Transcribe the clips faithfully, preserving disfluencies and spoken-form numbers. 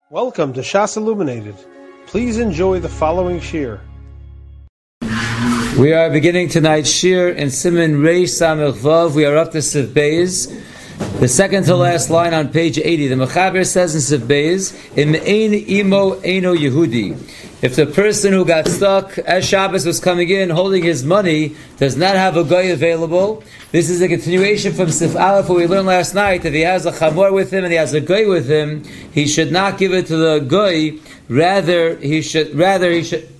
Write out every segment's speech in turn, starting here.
Welcome to Shas Illuminated. Please enjoy the following shir. We are beginning tonight's shir in Siman Reish Samech Vav. We are up to Sif Beis, the second to last line on page eighty. The Mechaber says in Sif Beis, Im ein imo eino Yehudi. If the person who got stuck as Shabbos was coming in holding his money does not have a goy available, this is a continuation from Sif Aleph where we learned last night. If he has a chamor with him and he has a goy with him, he should not give it to the goy. Rather, he should rather he should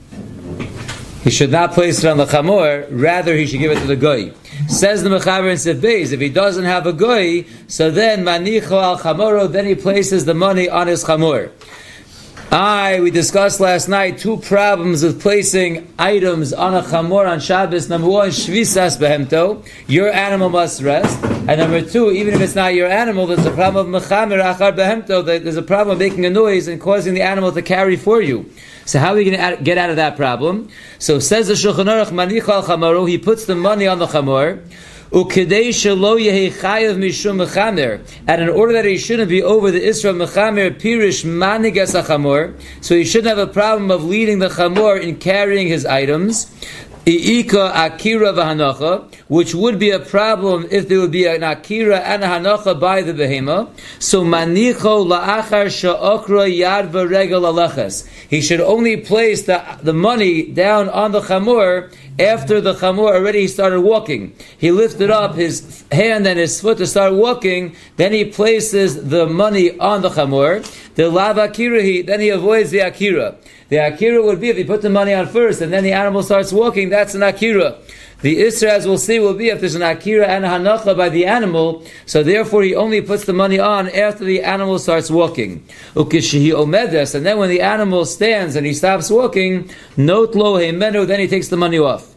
he should not place it on the chamor. Rather, he should give it to the goy. Says the Mechaber in Sif Beis, if he doesn't have a goy, so then manicho al chamoro, then he places the money on his chamor. I, we discussed last night two problems with placing items on a chamor on Shabbos. Number one, shvisas behemto, your animal must rest. And number two, even if it's not your animal, there's a problem of mechamer achar behemto, there's a problem of making a noise and causing the animal to carry for you. So how are we going to get out of that problem? So says the Shulchan Aruch, manicho al chamoro, he puts the money on the chamor, ukidei shelo yehi chayav mishum mechamer, and in order that he shouldn't be over the isra mechamer pirish manigas achamor, so he shouldn't have a problem of leading the chamor in carrying his items. Iika akira v'hanacha, which would be a problem if there would be an akira and a hanacha by the behema. So manicho la'achar sha'okra yad v'regel alachas. He should only place the, the money down on the chamor after the chamor already started walking. He lifted up his hand and his foot to start walking, then he places the money on the chamor. The lav akirahi, then he avoids the akira. The akira would be if he put the money on first and then the animal starts walking, that's an akira. The isra, as we'll see, will be if there's an akira and a hanacha by the animal, so therefore he only puts the money on after the animal starts walking. Ukishihi omedes, and then when the animal stands and he stops walking, not lo heimenu, then he takes the money off.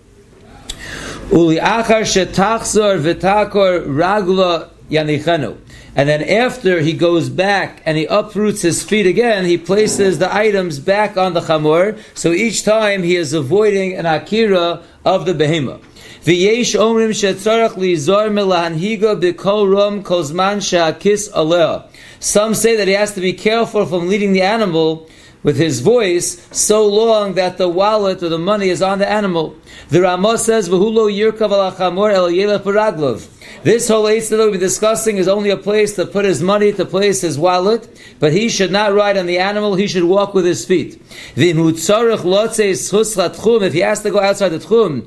Uli achar shetachzor v'takor ragla yanichenu. And then after he goes back and he uproots his feet again, he places the items back on the chamor. So each time he is avoiding an akira of the behema. V'yesh omrim shetzarach lizor melahanhiga b'kol rom kozman she'akis aleh. Some say that he has to be careful from leading the animal with his voice so long that the wallet or the money is on the animal. The Ramah says, "V'hulo yirkav al chamor el yelech b'raglov." This whole eitzah that we'll be discussing is only a place to put his money, to place his wallet, but he should not ride on the animal, he should walk with his feet. If he has to go outside the tchum,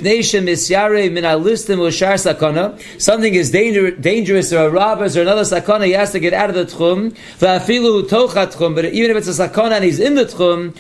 something is danger, dangerous, or a robbers or another sakana, he has to get out of the tchum, but even if it's a sakana and he's in the tchum,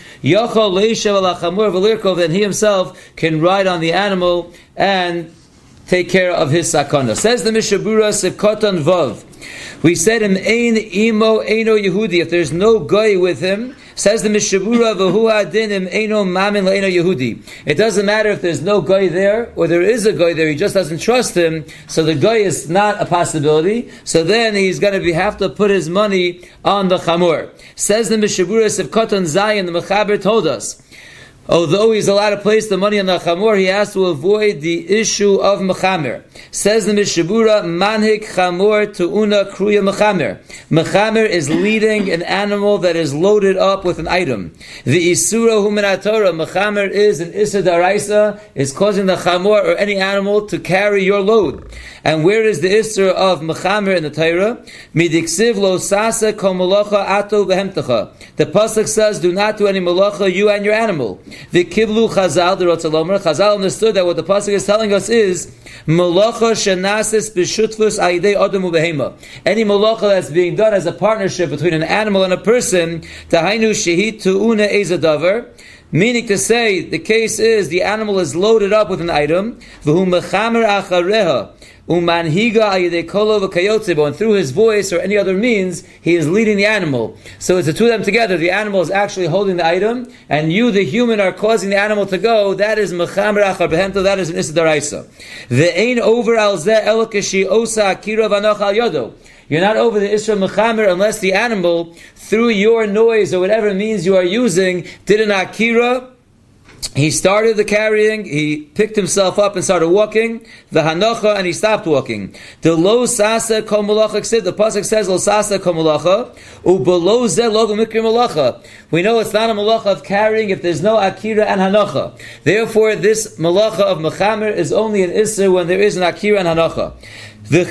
then he himself can ride on the animal and take care of his sakana. Says the Mishabura Sekotan Vav. We said in Ein Imo Eino Yehudi, if there's no guy with him, says the Mishabura V'hu Adinim Eino Mamin Le'eno Yehudi. It doesn't matter if there's no guy there or there is a guy there, he just doesn't trust him, so the guy is not a possibility, so then he's going to be, have to put his money on the chamor. Says the Mishabura Sekotan Zayin, the Mechaber told us, although he's allowed to place the money on the chamor, he has to avoid the issue of mechamer. Says the Mishabura, manhik chamor tu'una kruya mechamer. Mechamer is leading an animal that is loaded up with an item. The isura hu min haTorah, mechamer is an issa daraisa, is causing the chamor or any animal to carry your load. And where is the issa of mechamer in the Torah? Midiksiv lo sasa kol malacha ato behemtecha. The pasuk says, do not do any malacha, you and your animal. The Kiblu Chazal, the Rotzalomer, Chazal understood that what the pasuk is telling us is Malacha shenasis b'shutfus aidei adam ubehema. Any malacha that's being done as a partnership between an animal and a person, tahainu shehit tu'una ezadavar. Meaning to say, the case is the animal is loaded up with an item, v'hu mechamer achareha. Umanhiga ayidei kolo v'kayotze, and through his voice or any other means, he is leading the animal. So it's the two of them together. The animal is actually holding the item, and you, the human, are causing the animal to go. That is mechamer achar behemto. That is an issa daraisa. Ve'ein over al zeh elo kashi osa akira v'anoch al yodo. You're not over the isra mechamer unless the animal, through your noise or whatever means you are using, did an akira he started the carrying, he picked himself up and started walking, the hanocha, and he stopped walking. The lo sasa kol malacha, the pasuk says lo sasa kol malacha, u below ze logo mikri malacha. We know it's not a malacha of carrying if there's no akira and hanocha. Therefore, this malacha of mechamer is only an isser when there is an akira and hanocha. The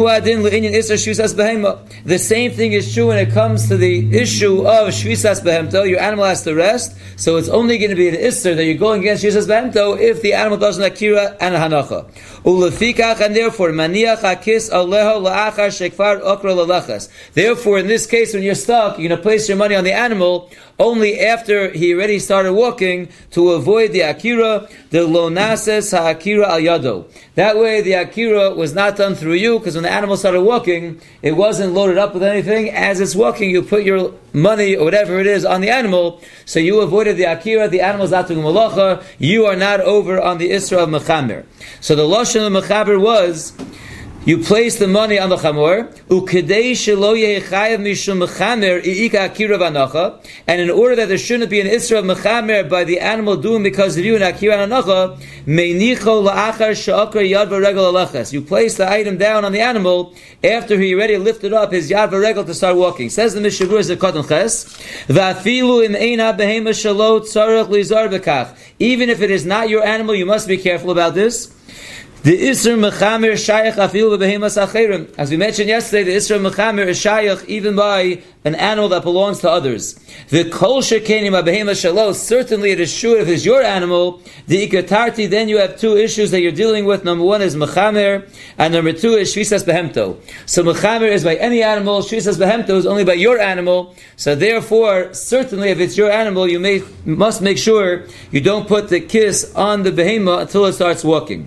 same thing is true when it comes to the issue of shvisas behemto. Your animal has to rest, so it's only going to be an isser that you're going against shvisas behemto if the animal doesn't akira and hanacha. Ulefikach, and therefore maniach hakis aleho laachar shekfar okra lalachas. Therefore, in this case, when you're stuck, you're going to place your money on the animal only after he already started walking to avoid the akira, the lo nases ha-akira al yado. That way the akira was not done through you, because when the animal started walking, it wasn't loaded up with anything. As it's walking, you put your money or whatever it is on the animal, so you avoided the akira, the animal's not doing malacha, you are not over on the isra of mechamer. So the lashon of mechaber was, you place the money on the chamor, ukedei shelo yechayev mishum mechamer iika akira v'anacha, and in order that there shouldn't be an isra of mechamer by the animal doing because of you an akira and anacha, meinicho la'achar she'akra yad v'regel alachas. You place the item down on the animal after he already lifted up his yad v'regel to start walking. Says the Mishabur as a Katan Ches, v'afilu im ein ha-behema shelo tzarech lizar b'kach. Even if it is not your animal, you must be careful about this. The Isra Mechamer Shayach Afil Behemas Acherim. As we mentioned yesterday, the Isra Mechamer is Shayach even by an animal that belongs to others. The Kol Shekenim Behemas Shalos, certainly it is true if it's your animal. The Ikatarti, then you have two issues that you're dealing with. Number one is Mechamer, and number two is Shvisas Behemto. So Mechamer is by any animal, Shvisas Behemto is only by your animal. So therefore, certainly if it's your animal, you may must make sure you don't put the kiss on the Behema until it starts walking.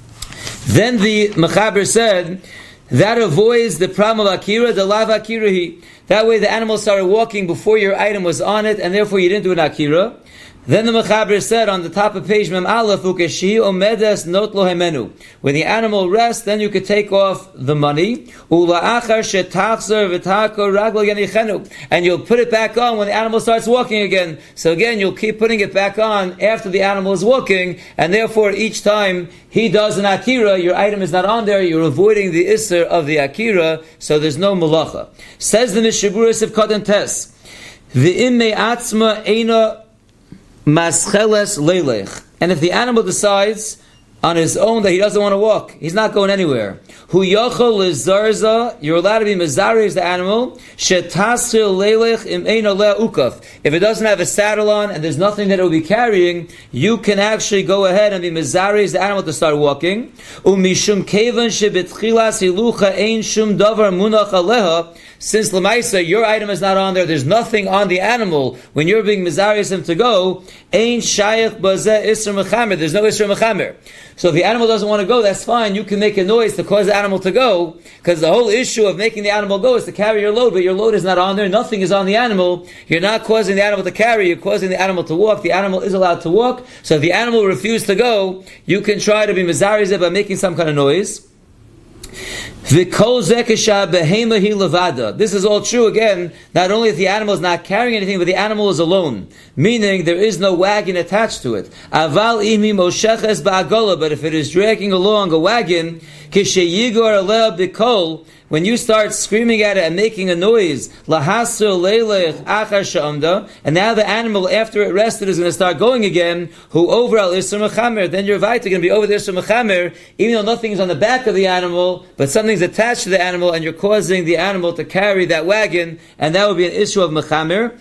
Then the Mechaber said, that avoids the problem of Akira, the lav Akirahi. That way the animal started walking before your item was on it, and therefore you didn't do an Akira. Then the Mechaber said on the top of page Mem Aleph, Ukeshi omedes not lo hemenu. When the animal rests, then you could take off the money. Ula'achar shetachzer v'tako raglo yanichenu. And you'll put it back on when the animal starts walking again. So again, you'll keep putting it back on after the animal is walking, and therefore each time he does an Akira, your item is not on there, you're avoiding the Isser of the Akira, so there's no Malacha. Says the Mishaburis of Katan Tes, V'im me'atzma eina Mascheles leilech. And if the animal decides on his own that he doesn't want to walk, he's not going anywhere. Hu yachol lezarza, you're allowed to be mezariz the animal. Shetasril leilech im ein aleh ukaf. If it doesn't have a saddle on and there's nothing that it will be carrying, you can actually go ahead and be mezariz the animal to start walking. Umishum kevan shebetchilas hilucha ein shum davar munach aleha. Since Lamaisa, your item is not on there, there's nothing on the animal when you're being mizarius him to go, Ein Shayach Bazeh Isra Mechamer, there's no Isra Mechamer. So if the animal doesn't want to go, that's fine, you can make a noise to cause the animal to go, because the whole issue of making the animal go is to carry your load, but your load is not on there, nothing is on the animal, you're not causing the animal to carry, you're causing the animal to walk, the animal is allowed to walk, so if the animal refuses to go, you can try to be mizarius by making some kind of noise. This is all true again, not only if the animal is not carrying anything, but the animal is alone. Meaning there is no wagon attached to it. But if it is dragging along a wagon, when you start screaming at it and making a noise, and now the animal, after it rested, is going to start going again, who over al Isra Mechamer, then you're right, going to be over the Isra Mechamer, even though nothing is on the back of the animal, but something's attached to the animal, and you're causing the animal to carry that wagon, and that would be an issue of Mechamer.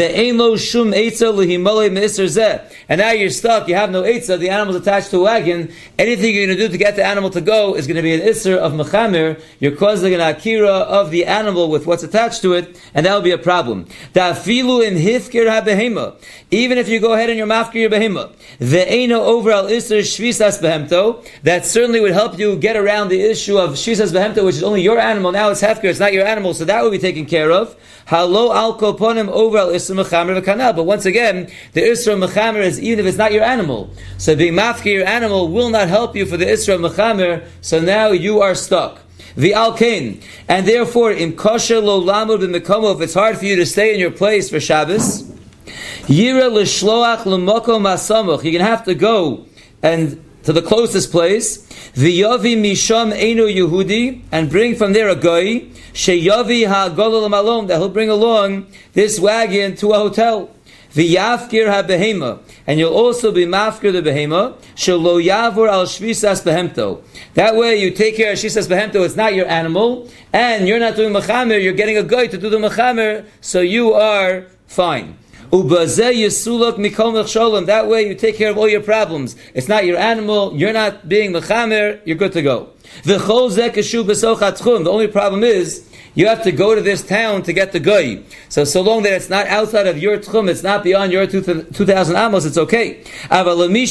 And now you're stuck, you have no Eitzah, the animal's attached to a wagon, anything you're going to do to get the animal to go is going to be an Isser of Mechamer, you're causing an Akira of the animal with what's attached to it, and that will be a problem. Da'afilu in hifkir ha-behema. Even if you go ahead and you're mafkir your behema, ve'ena over al isser shvisas behemto, that certainly would help you get around the issue of shvisas behemto, which is only your animal. Now it's hefkir, it's not your animal, so that will be taken care of. Halo al koponim over al isser mechamer v'kanal. But once again, the isser mechamer is even if it's not your animal. So being mafkir your animal will not help you for the isser mechamer. So now you are stuck. The alkain, and therefore in kosher lo lamud b'mekomo, if it's hard for you to stay in your place for Shabbos, Yira l'shloach l'mokom hasamuch. You're going to have to go and to the closest place. V'yavi misham eino Yehudi, and bring from there a goy. Sheyavi ha'agol l'malom, that he'll bring along this wagon to a hotel. V'yafkir ha'behema, and you'll also be mafkir the behema. Shelo yavur al shvisas behemto. That way you take care of shvisas behemto. It's not your animal, and you're not doing mechamer. You're getting a goy to do the mechamer, so you are fine. Ubazeh yisulak mikol mechsholim. That way you take care of all your problems. It's not your animal. You're not being mechamer. You're good to go. V'chol zeh keshu b'soch hatchum. The only problem is you have to go to this town to get the goy. So, so long that it's not outside of your tchum, it's not beyond your two thousand amos, it's okay. But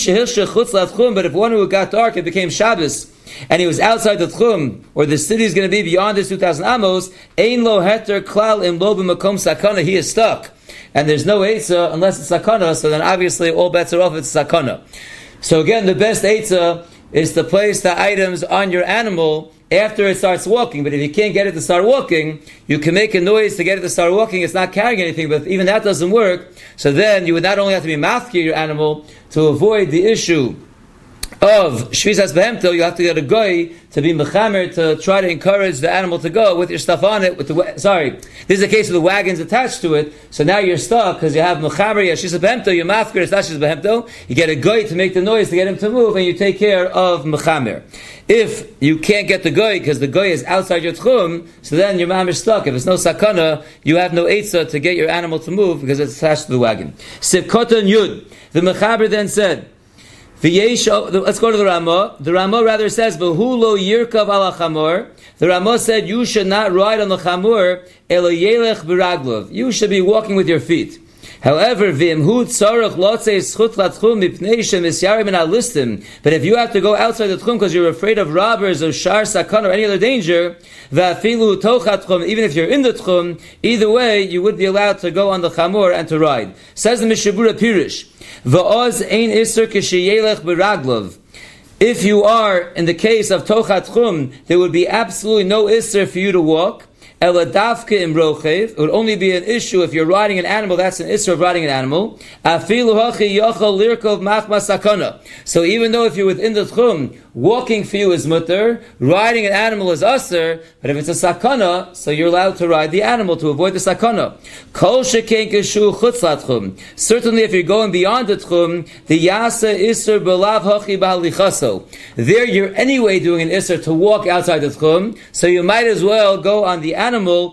if one who got dark, it became Shabbos, and he was outside the tchum, or the city is going to be beyond his two thousand amos, ein lo heter klal im lo b'makom sakana, he is stuck. And there's no eitzah unless it's sakana, so then obviously all bets are off, it's sakana. So again, the best eitzah is to place the items on your animal after it starts walking. But if you can't get it to start walking, you can make a noise to get it to start walking. It's not carrying anything, but even that doesn't work. So then you would not only have to be mafkir your animal to avoid the issue of shvisas behemto, you have to get a goy to be mechamer to try to encourage the animal to go with your stuff on it. With the sorry, this is the case of the wagons attached to it. So now you're stuck because you have mechamer, you have shvisas behemto, you're mafkir, it's not shvisas behemto. You get a goy to make the noise to get him to move, and you take care of mechamer. If you can't get the goy because the goy is outside your tchum, so then your mam is stuck. If it's no sakana, you have no eitzah to get your animal to move because it's attached to the wagon. Sivkotan Yud. The mechaber then said, let's go to the Ramah. The Ramah rather says, "V'hu lo yirkav ala chamor." The Ramah said, "You should not ride on the chamor, elo yelech b'raglov. You should be walking with your feet." However, v'imhu tzarich lotzei schut latchum mipnei shemisyarim min alistim. But if you have to go outside the tchum because you're afraid of robbers or shar sakana or any other danger, v'afilu tochat tchum, even if you're in the tchum, either way you would be allowed to go on the chamor and to ride. Says the Mishabura Pirish, v'oz ein iser k'sheyelech b'raglov. If you are in the case of tochat tchum, there would be absolutely no iser for you to walk. Eladavke im rochev, it would only be an issue if you're riding an animal. That's an issue of riding an animal. Afilu hachi yochel lirkov machma sakana. So even though if you're within the tchum, walking for you is mutter, riding an animal is aser, but if it's a sakana, so you're allowed to ride the animal to avoid the sakana. Kol sheken keshu chutz latchum. Certainly if you're going beyond the tchum, the yasa iser belav hachi b'halichaso. There you're anyway doing an iser to walk outside the tchum, so you might as well go on the animal. Animal,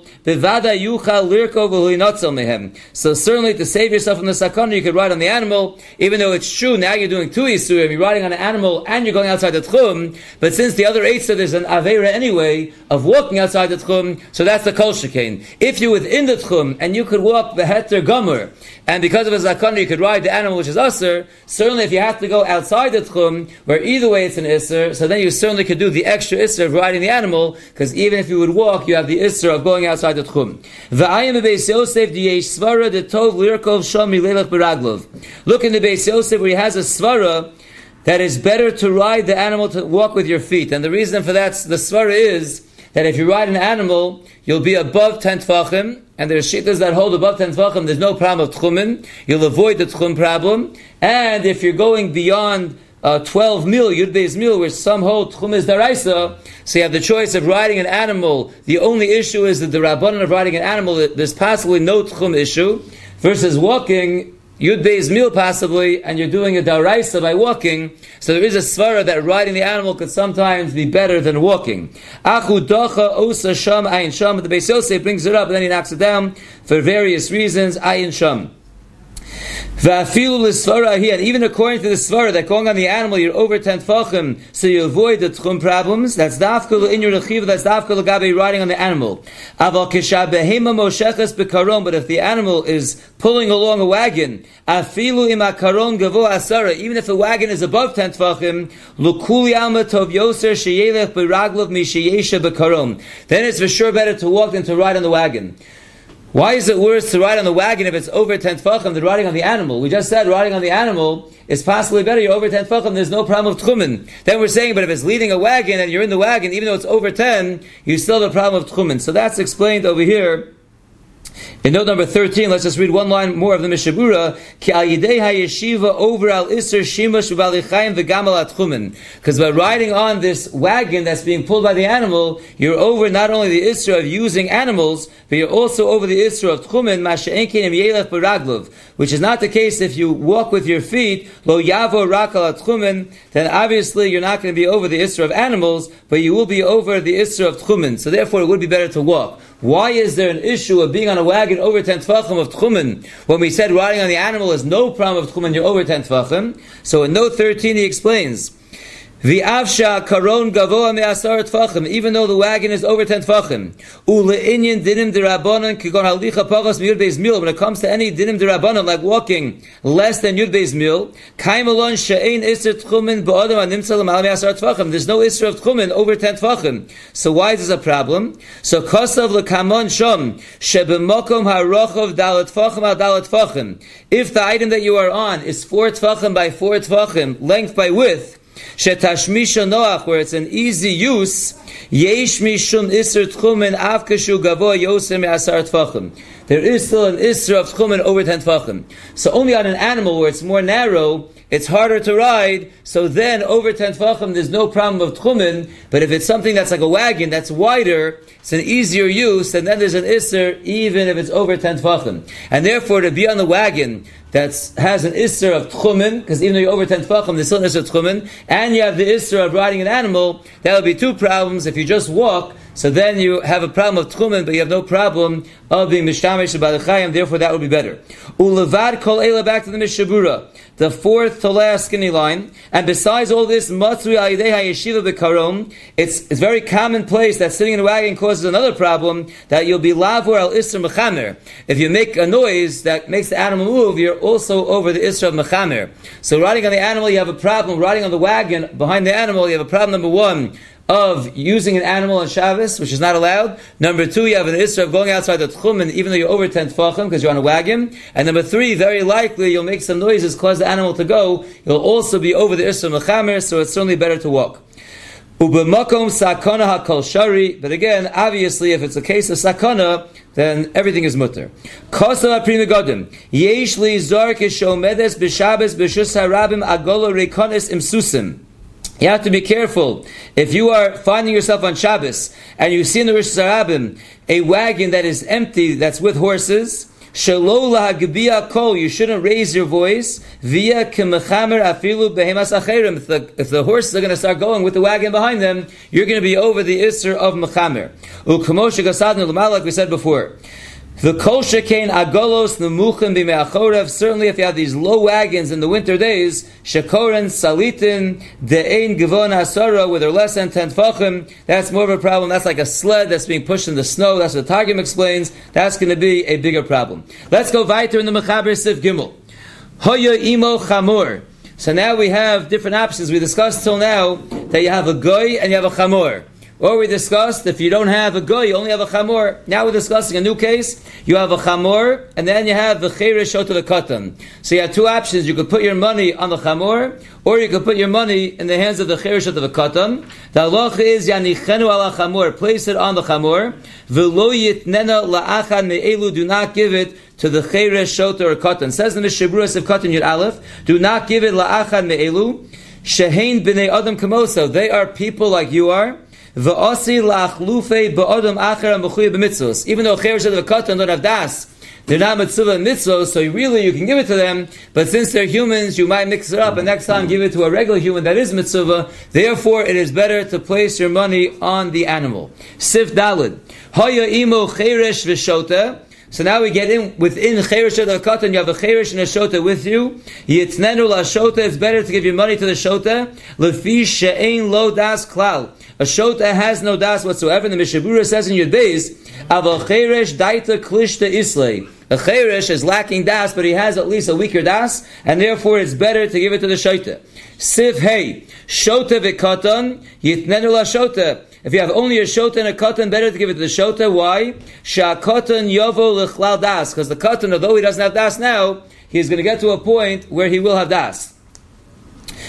so certainly to save yourself from the sakana, you could ride on the animal, even though it's true, now you're doing two isurim, you're riding on an animal and you're going outside the tchum, but since the other eitzah, there's an aveira anyway, of walking outside the tchum, so that's the kol shekain. If you're within the tchum, and you could walk the heter gomer, and because of a sakana, you could ride the animal, which is aser, certainly if you have to go outside the tchum, where either way it's an iser, so then you certainly could do the extra iser of riding the animal, because even if you would walk, you have the iser of going outside the tchum. V'ayim beis Yosef diyesh svara de tov lirkov sham milelech beraglov. Look in the Beis Yosef where he has a svara that is better to ride the animal to walk with your feet. And the reason for that, the svara is that if you ride an animal, you'll be above ten tfachim, and there are shittas that hold above ten tfachim, there's no problem of tchumin, you'll avoid the tchum problem, and if you're going beyond Uh, twelve mil, Yud Beis mil, which some hold Tchum is Daraisa, so you have the choice of riding an animal. The only issue is that the Rabbanan of riding an animal, there's possibly no Tchum issue, versus walking, Yud Beis mil possibly, and you're doing a Daraisa by walking, so there is a svara that riding the animal could sometimes be better than walking. Achu Docha Osa Sham Ayin Sham, the Beis Yosef brings it up and then he knocks it down for various reasons, Ayin Sham. And even according to the svara that going on the animal you're over ten tfachim, so you avoid the tchum problems. That's dafka in your rechiva. That's dafka l'gabe riding on the animal. Aval kisha behema mosheches bekaron. But if the animal is pulling along a wagon, afilu im akaron gavo asara. Even if the wagon is above ten tfachim, lukuli alma tov yoser sheyelech beraglov mishiyesha bekaron. Then it's for sure better to walk than to ride on the wagon. Why is it worse to ride on the wagon if it's over ten tfachim than riding on the animal? We just said riding on the animal is possibly better. You're over ten tfachim, there's no problem of tchumen. Then we're saying, but if it's leading a wagon and you're in the wagon, even though it's over ten, you still have a problem of tchumen. So that's explained over here In note number thirteen, let's just read one line more of the Mishabura. Ki al yidei hayeshiva over al iser shimush v'balichayim v'gamal atchumen. Because by riding on this wagon that's being pulled by the animal, you're over not only the isra of using animals, but you're also over the isra of tchumen, masha'enkin yelech b'raglov, which is not the case if you walk with your feet, lo yavo rakal atchumen, then obviously you're not going to be over the isra of animals, but you will be over the isra of tchumen. So therefore it would be better to walk. Why is there an issue of being on a wagon over ten tefachim of tchumen when we said riding on the animal is no problem of tchumen, you're over ten tefachim? So in note thirteen he explains, V'avsha karon gavoa me'asar tefachim, even though the wagon is over ten tefachim. Ule'inyan dinim derabanan kigon halicha pachas miyud beis mil. When it comes to any dinim derabanan, like walking less than yud beis mil, kaimalon she'ein isser tchumen ba'adam animtza l'mal me'asar tefachim. There's no isser of tchumen over ten tefachim. So why is this a problem? So kosav lekamon shom shebemokom harochov dalat tefachim al dalat tefachim. If the item that you are on is four tefachim by four tefachim, length by width, Shetashmisha Noach, where it's an easy use, Yesh Mishum Isser Tchumen Avkashu Gavoa Yosem Asar Tfachim. There is still an Isser of Tchumen over ten Tfachim. So only on an animal where it's more narrow, it's harder to ride, so then over ten Tfachim there's no problem of Tchumen, but if it's something that's like a wagon, that's wider, it's an easier use, and then there's an Isser even if it's over ten Tfachim. And therefore to be on the wagon that has an Isser of Tchumen, because even though you're over ten Tfachim, there's still an Isser of Tchumen, and you have the Isser of riding an animal, that will be two problems. If you just walk, so then you have a problem of Tchumen, but you have no problem of being Mishtamish B'Alechayim, therefore that would be better. Ulevad Kol Eila, back to the Mishabura, the fourth to last skinny line, and besides all this, Matzui Ayidei HaYeshiva B'Karom, it's a very commonplace that sitting in a wagon causes another problem, that you'll be Lavur Al Isser Mechamer. If you make a noise that makes the animal move, you're also over the Isser of Mechamer. So riding on the animal, you have a problem. Riding on the wagon behind the animal, you have a problem, number one, of using an animal on Shabbos, which is not allowed. Number two, you have an Isra of going outside the Tchumen, even though you're over ten Tfachim, because you're on a wagon. And number three, very likely, you'll make some noises, cause the animal to go. You'll also be over the Isra Mechamer, so it's certainly better to walk. Ubemakom sakana hakol shari, but again, obviously, if it's a case of sakana, then everything is mutter. Kosav aprim godim yesh li zar kishomedes b'Shabbos b'shus harabim agolo rekonis imsusim. You have to be careful. If you are finding yourself on Shabbos and you see in the Rosh Hashanah a wagon that is empty, that's with horses, Shelo lahagbiya kol, you shouldn't raise your voice. Via kemechamer afilu behemas acherim. If the if the horses are going to start going with the wagon behind them, you're going to be over the isser of mechamer. U'kmoshe gasadnu l'mal, like we said before. The kol shekain agolos nemuchim b'me'achorev. Certainly, if you have these low wagons in the winter days, shekoren salitin de'ein gevon asara, where they're less than ten tfachim, that's more of a problem. That's like a sled that's being pushed in the snow. That's what Targum explains. That's going to be a bigger problem. Let's go weiter in the Mechaber Sif Gimel. Hoya imo chamor. So now we have different options. We discussed till now that you have a goy and you have a chamor. Or we discussed, if you don't have a goy, you only have a chamor. Now we're discussing a new case. You have a chamor, and then you have the cheresh shota the katan. So you have two options. You could put your money on the chamor, or you could put your money in the hands of the cheresh shota the katan. The halacha is, yanichenu ala chamor, place it on the chamor. V'lo yitnena la'achan me'elu, do not give it to the cheresh shota or katan. Says in the Mishabura of katan yud aleph, do not give it la'achan me'elu. Shehein b'nei adam kamoso, they are people like you are. Even though cheresh of the katan don't have das, they're not mitzvah and mitzvah, so really you can give it to them, but since they're humans, you might mix it up, and next time give it to a regular human that is mitzvah. Therefore, it is better to place your money on the animal. Sif Dalid. Haya imo cheresh v'shota. So now we get in within cheresh of the katan. You have a cheresh and a shota with you. Yitnenu la shota. It's better to give your money to the shota. Lefi she'ein lo das klal. A shota has no das whatsoever. And the Mishabura says in Yud Beis, Aval cheresh daita klishta islay. A cheresh is lacking das, but he has at least a weaker das, and therefore it's better to give it to the shota. Sif hey, shota v'katan yitnenu la shota. If you have only a shota and a katan, better to give it to the shota. Why? Sha'katan yovo l'chlal das. Because the katan, although he doesn't have das now, he's going to get to a point where he will have das.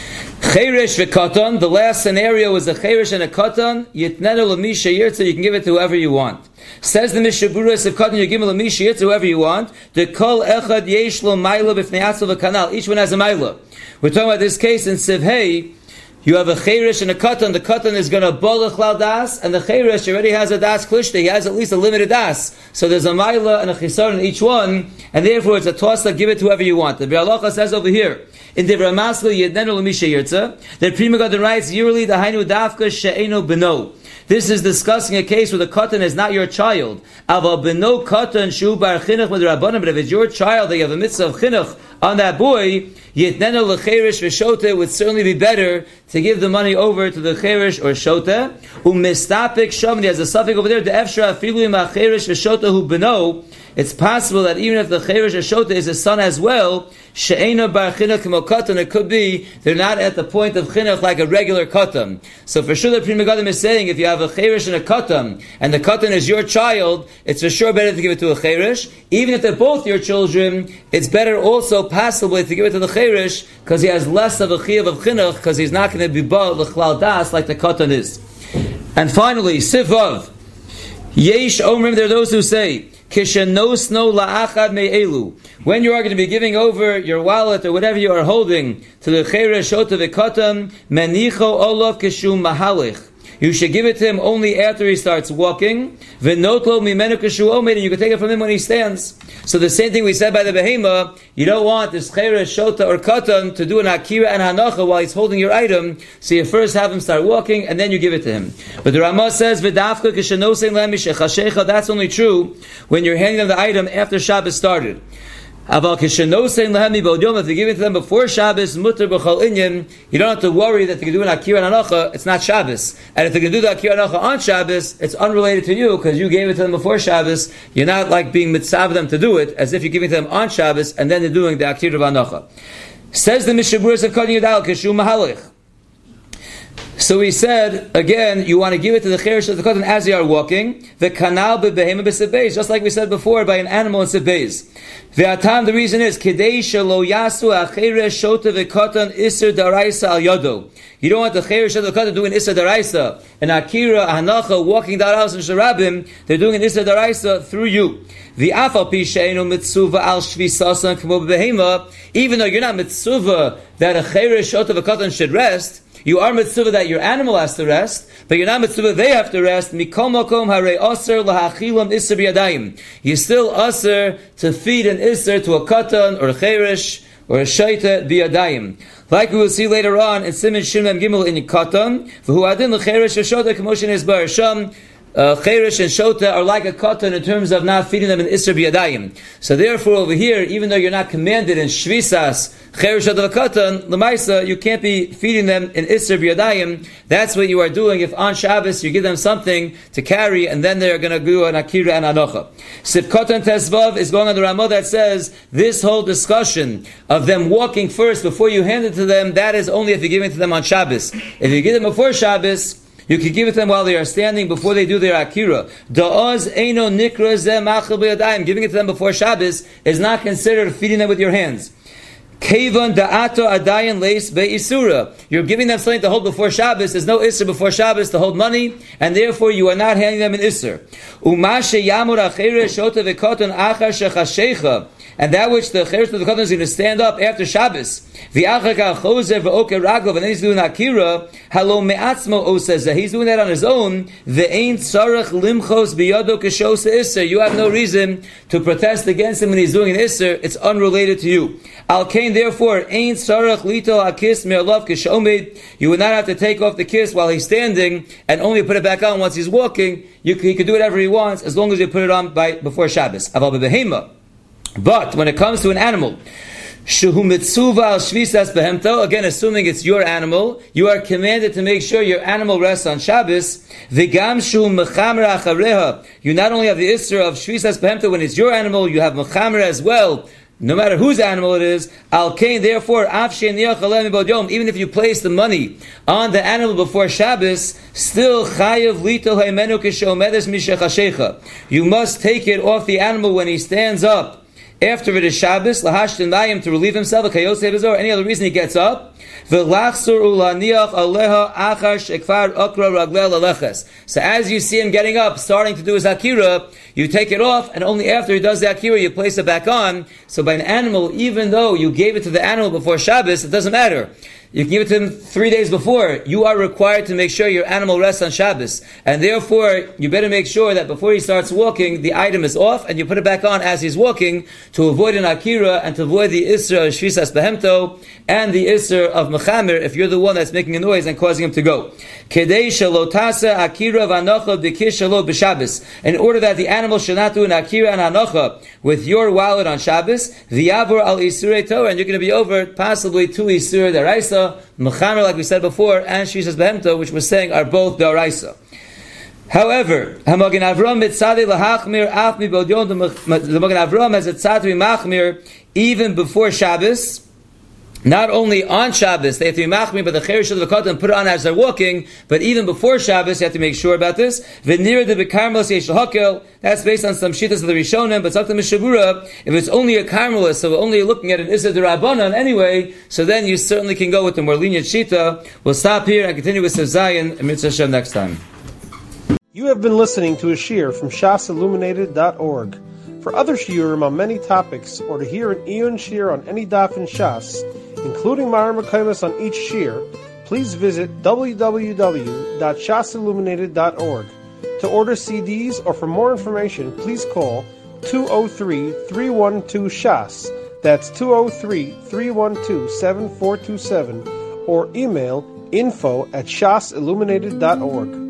Cheresh v'katan, the last scenario is a cheresh and a katan, yitnenu l'misha yirtza, you can give it to whoever you want. Says the Mishnah Berurah, if katan you give it l'misha yirtza, whoever you want, the kol echad yesh lo maila b'fnei atzav v'kanal, each one has a maila. We're talking about this case in Sivhei, you have a cheresh and a katan, the katan is going to bolach lal das, and the cheresh already has a das klishta, he has at least a limited das. So there's a maila and a chisar in each one, and therefore it's a toss-up, give it to whoever you want. The Biur Halacha says over here, in Divrei Maslo Yednenu L'Misha Yirtza, that Pri Megadim writes yearly the Hainu Dafka She'eno Beno. This is discussing a case where the katan is not your child. Aval Beno Katan Shu Bar Chinuch Midrabanan. But if it's your child, that you have a mitzvah of chinuch on that boy, Yitnenu L'Cheresh V'Shota, it would certainly be better to give the money over to the Cheresh or Shota. Umistapik Shavni, has a suffix over there, the Efshra Afilu Im HaCheresh V'Shota Hu Beno. It's possible that even if the Cheresh or Shota is a son as well, She'ena bar chinuch k'mo katan, it could be they're not at the point of chinuch like a regular katan. So for sure the Pri Megadim is saying if you have a cheresh and a katan, and the katan is your child, it's for sure better to give it to a cheresh. Even if they're both your children, it's better also possibly to give it to the cheresh because he has less of a chiyuv of chinuch because he's not going to be ba'al l'chlal das like the katan is. And finally, sivav. Yesh omrim, there are those who say, Kishanosno la'achad me'elu. When you are going to be giving over your wallet or whatever you are holding to the cheresh shota v'katan, menicho olav kishum mahalich. You should give it to him only after he starts walking. V'notlo mimenu kishu omed, and you can take it from him when he stands. So the same thing we said by the behema, you don't want this cheresh shota or katan to do an akira and hanacha while he's holding your item. So you first have him start walking and then you give it to him. But the Ramah says v'dafka kishanosein lemish, that's only true when you're handing them the item after Shabbos started. Aval kishanosein lehemi b'od, if you give it to them before Shabbos, mutter b'chol inyan, you don't have to worry that they can do an akira and hanacha. It's not Shabbos, and if they can do the akira and hanacha on Shabbos, it's unrelated to you because you gave it to them before Shabbos. You're not like being mitzav them to do it as if you're giving it to them on Shabbos and then they're doing the akira and hanacha. Says the Mishnah Berurah of Katan Yudal Kishu Mahalich. So he said, again, you want to give it to the cheresh of the katan as they are walking. The kanal bebehema b'sebeis, just like we said before, by an animal in sebeis. Ve'atam, the reason is, kedei shelo yasu ha'cheresh shota v'katan iser daraisa al yodo. You don't want the cheresh of the katan doing iser daraisa. And akira, hanacha, walking down house in sharabim, they're doing an iser daraisa through you. The afal pi she'enu mitzuva al shvisasan k'mo bebehema, even though you're not mitzuva that a cheresh shota v'katan should rest, you are mitzvah that your animal has to rest, but you're not mitzvah they have to rest. Mikol makom harei aser lahachilam iser b'yadayim. You're still aser to feed an iser to a katan or a cheresh or a shaita b'yadayim. Like we will see later on in Siman Shin Mem Gimel in katan, v'hu adin l'cheresh v'shota k'moshin esbar sham. Uh, cheresh and shota are like a katan in terms of not feeding them in iser b'yadayim. So therefore over here, even though you're not commanded in shvisas cheresh of the katan, l'maisa, you can't be feeding them in iser b'yadayim. That's what you are doing if on Shabbos you give them something to carry and then they're going to do an akira and anocha. Sif katan tesvav is going on the Ramah that says this whole discussion of them walking first before you hand it to them, that is only if you're giving it to them on Shabbos. If you give them before Shabbos, you can give it to them while they are standing before they do their akira. Da'az eino nikra zeh machal b'yadayim. Giving it to them before Shabbos is not considered feeding them with your hands. Kevan da'ato adayan leis be'isura. You're giving them something to hold before Shabbos. There's no isser before Shabbos to hold money, and therefore you are not handing them an isser. Umashe yamur achere shota v'koton achar shechashecha. And that which the cheresh of the katan is going to stand up after Shabbos. V'achar chozer v'oker ragov, and then he's doing akira. Halo me'atzmo oseza. He's doing that on his own. Ve'ein tzarech limchos biyado k'shosa isser. You have no reason to protest against him when he's doing an isser. It's unrelated to you. Al kain, therefore, ein tzarech lito hakis me'alav k'shomed. You would not have to take off the kiss while he's standing and only put it back on once he's walking. You, he can do whatever he wants as long as you put it on by before Shabbos. Aval b'behema. But when it comes to an animal, Shehu mitzuva al shvisas behemto, again assuming it's your animal, you are commanded to make sure your animal rests on Shabbos. V'gam shehu mechamer achareha. You not only have the isra of shvisas behemto when it's your animal, you have mechamer as well, no matter whose animal it is. Al kain, therefore, even if you place the money on the animal before Shabbos, still chayav lito haimenu kishomedes mishachashecha. You must take it off the animal when he stands up after it is Shabbos, lahashtin mayim, to relieve himself, a kayoseh bezor, any other reason he gets up, v'lachsur ulaniach aleha achar shekvar okra raglel aleches. So as you see him getting up, starting to do his akira, you take it off, and only after he does the akira, you place it back on. So by an animal, even though you gave it to the animal before Shabbos, it doesn't matter. You can give it to him three days before. You are required to make sure your animal rests on Shabbos. And therefore, you better make sure that before he starts walking, the item is off, and you put it back on as he's walking to avoid an akira and to avoid the isra of shvisas behemto and the isra of mechamer if you're the one that's making a noise and causing him to go. Kedei shelo tasa akira v'anocha b'kish shelo b'Shabbos. In order that the animal should not do an akira and anocha with your wallet on Shabbos, v'yavor al isurei Torah, and you're going to be over possibly two isur deraisa, mechamer, like we said before, and shvisas behemto, which we're saying are both deraisa. However, Hamagen Avram mitzadei lahachmir af mi bodyon, the Hamagen Avram has a tzad to be machmir even before Shabbos. Not only on Shabbos, they have to be machmir, but the cherish of the katan put it on as they're walking, but even before Shabbos, you have to make sure about this. V'nira de bekarmelis yesh hakel, that's based on some shittas of the Rishonim, but Zakta Mishavura, if it's only a karmelis, so we're only looking at an Issa de Rabbanan anyway, so then you certainly can go with the more lenient shita. We'll stop here and continue with Sev Zayin and Mitzvah Hashem next time. You have been listening to a shiur from shas illuminated dot org. For other shiurim on many topics, or to hear an Iyun shiur on any daf in Shas, including Mareh Mekomos on each shiur, please visit w w w dot shas illuminated dot org. To order C Ds or for more information, please call two oh three, three one two, shas. That's two oh three, three one two, seven four two seven, or email info at shas illuminated dot org.